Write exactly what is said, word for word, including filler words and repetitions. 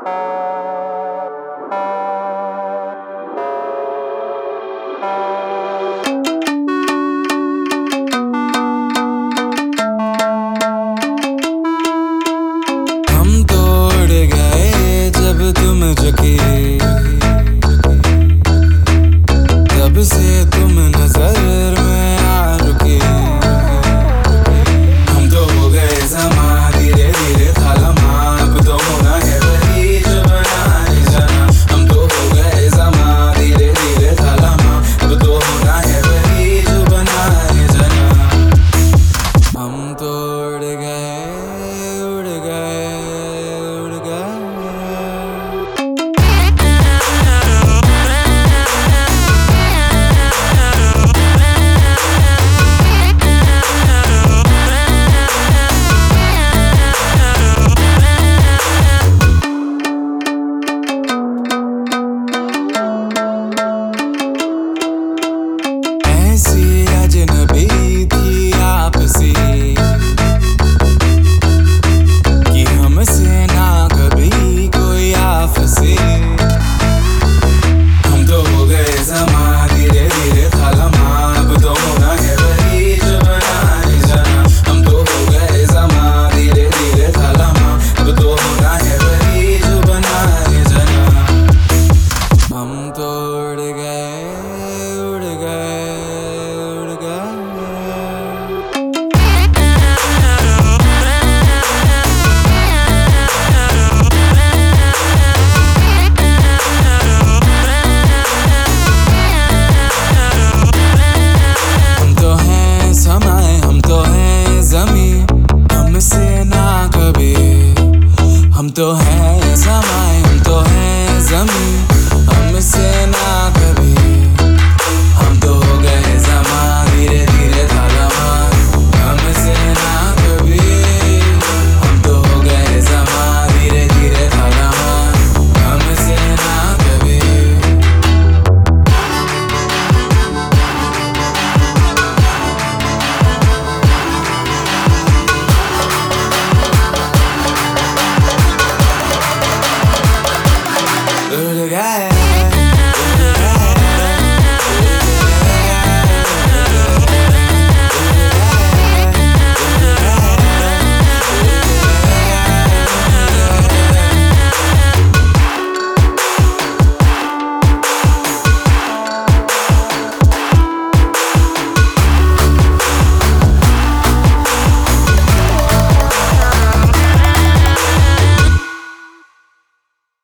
झुकी तब से तुम नजर में आ रुके। हम तो हो गए समा धीरे धीरे थालमा, अब तो होना है वही जो बनाए जाना। हम तो हो गए समा धीरे धीरे थालमा, अब तो होना है वही जो बनाए जाना। हम तो उड़ गए उड़ गए उड़ गए। ऐसी अजनबी थी आपसी कि हमसे ना कभी कोई आपसी। हम तो हो गए समा धीरे धीरे थालमा, अब तो होना है वही जो बनाए जाना। हम तो हो गए समा धीरे धीरे थालमा, अब तो होना है वही जो बनाए जाना। हम तो उड़ गए उड़ गए उड़ गए। हम तो हैं समाए, हम तो हैं ज़मीं, हमसे ना कभी। हम तो हैं समाए, हम तो हैं ज़मीं।